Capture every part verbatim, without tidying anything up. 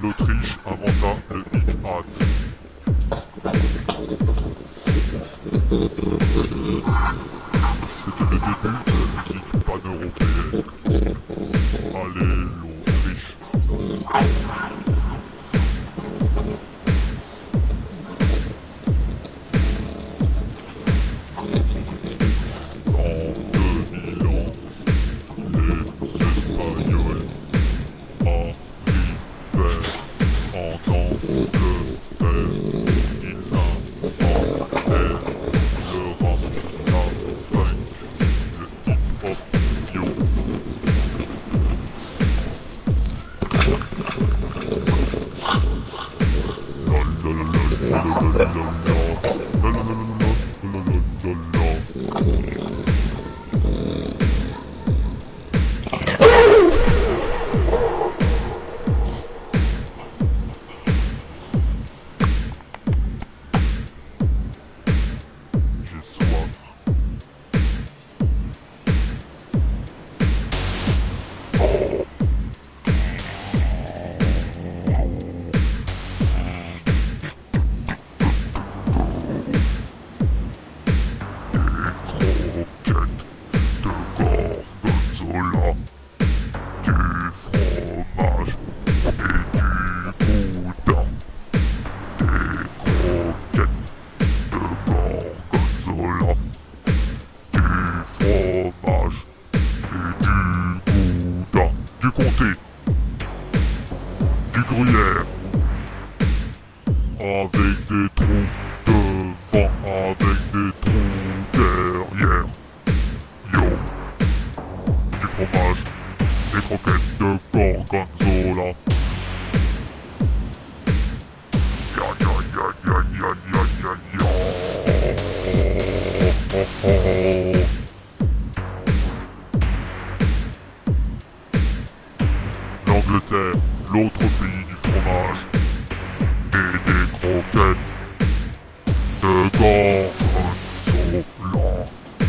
l'Autriche inventa le hit hat. C'était le début de la musique pan-européenne. Allez, l'Autriche. Du gruyère avec des trous devant, avec des trous derrière. Yo, du fromage, des croquettes de gorgonzola. Ya ya ya ya ya ya ya ya. Oh, oh, oh. L'Angleterre, l'autre pays du fromage, et des croquettes de gorgonzola.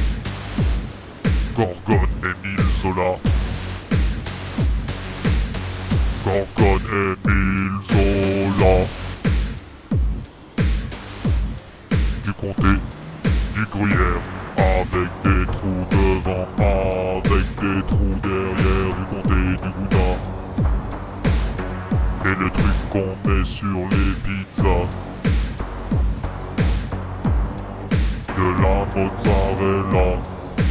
Gorgone Émile Zola. Gorgone Émile Zola. Du comté, du gruyère, avec des trous devant, avec des trous derrière, du comté, du gouda. Et le truc qu'on met sur les pizzas, de la mozzarella.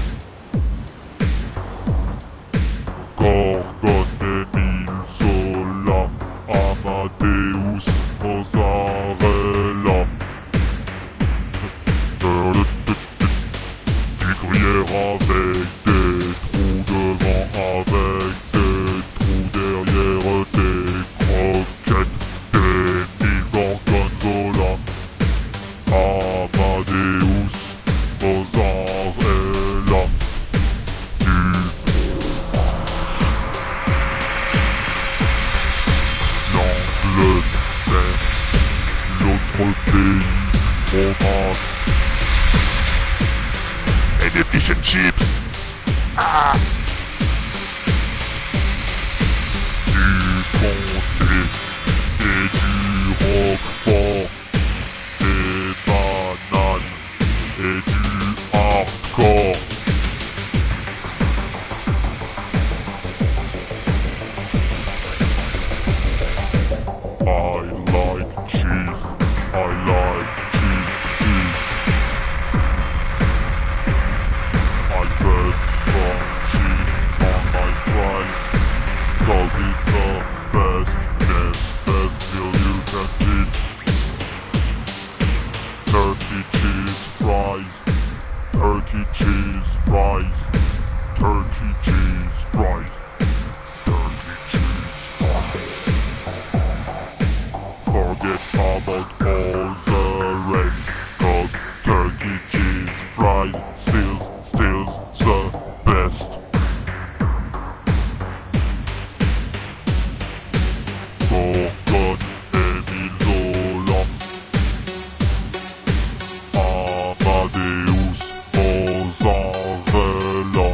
Gorgone Émile Zola, Amadeus Mozzarella. Du gruyère avec des trous devant, avec des trous derrière, des croquettes, d'Émile Gorgonzola, Amadeus Mozzarella. L'Angleterre, l'autre pays du fromage. Et des fish and chips. Ah. Du comté et du roquefort, des bananes et du hardcore. I like cheese, I like cheese, cheese. I put some cheese on my fries, cause it's the best, best, best meal you can eat. Turkey cheese fries, turkey cheese fries, turkey cheese fries, turkey cheese fries. Forget about all the rest, cause turkey cheese fries still, still the best. Gorgone Émile Zola, Amadeus Mozzarella.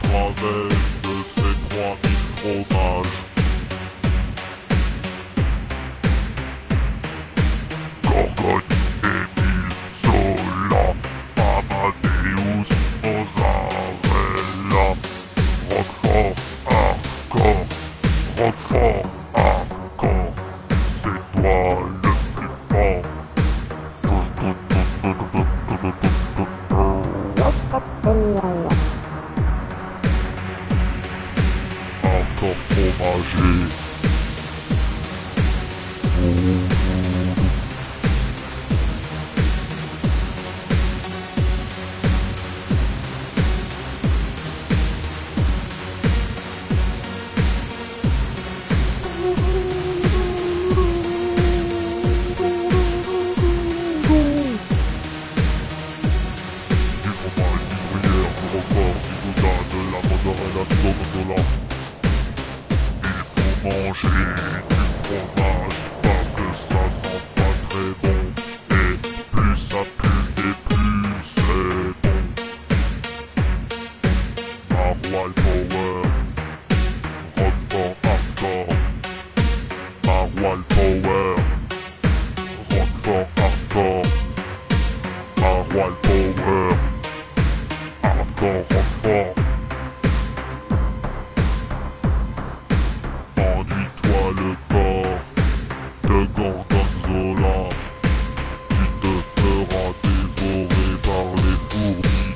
ramène de ces trois mille fromages. Gorgogne, Émile, Zola, Amadeus, Mozzarella. Roquefort, hardcore, Roquefort, hardcore, c'est toi le plus fort. Hardcore fromager. Manger du fromage parce que ça sent pas très bon. Et plus ça pue et plus c'est bon. Maroilles Power, Roquefort Hardcore. Maroilles Power, Roquefort Hardcore. Maroilles Power, Hardcore Roquefort. Enduis-toi le corps de Gorgonzola, tu te feras dévorer par les fourmis.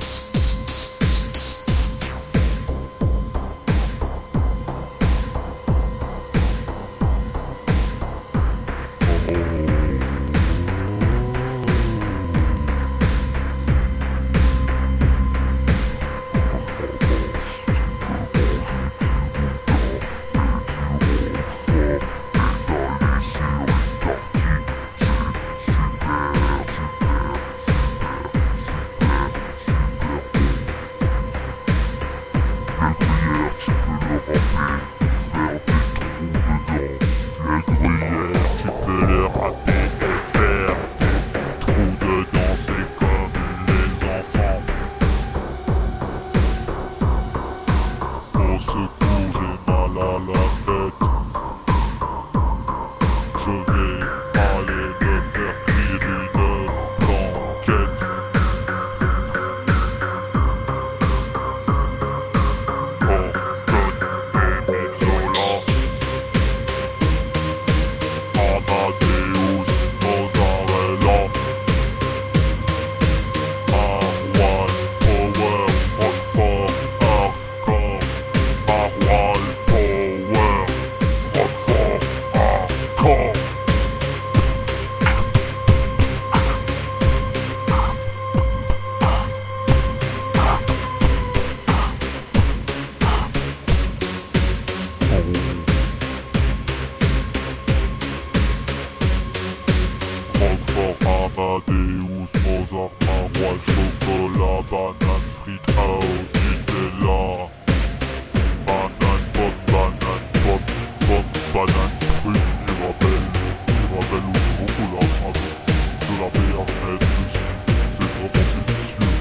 Amadeus, Mozart, Maroilles, chocolat, banane, frites, au Nutella. Banane, pop, banane, pop, pop, banane, truc, je rappelle, je rappelle au chocolat, avec de la béarnaise dessus, c'est vraiment délicieux.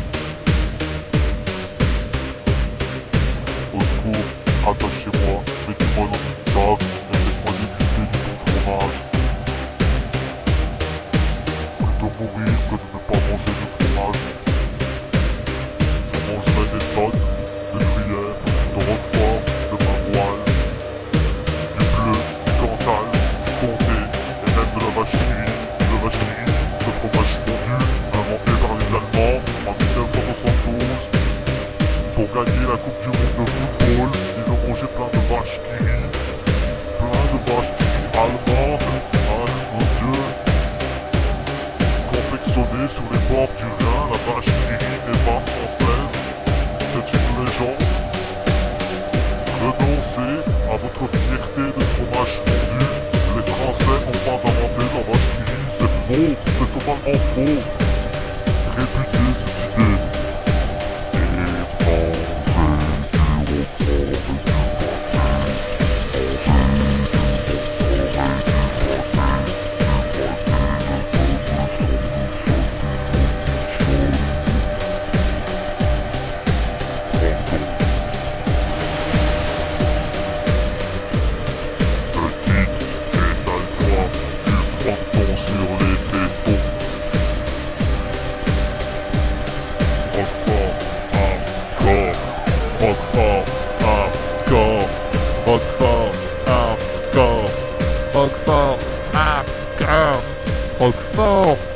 Au secours, attachez-moi, mettez-moi dans une table, et faites-moi déguster du bon fromage. Plutôt mourir que de ne pas manger de fromage. Je mangerai des tonnes, de gruyère, de roquefort, de maroilles, du bleu, du cantal, du comté, et même de la vache qui rit, de vache qui rit, ce fromage fondu, inventé par les Allemands en mille neuf cent soixante-douze. Pour gagner la Coupe du Monde de football, ils ont mangé plein de vaches qui rit, plein de vaches qui rit allemandes, ah mon Dieu. Confectionnée sur les bords du Rhin, la vache qui rit n'est pas française, c'est une légende. Renoncez à votre fierté de fromage fondu, les Français n'ont pas inventé la vache qui rit, c'est faux, c'est totalement faux. Répudiez cette idée. hardcore, hardcore, Roquefort, hardcore, Roquefort, hardcore, Roquefort.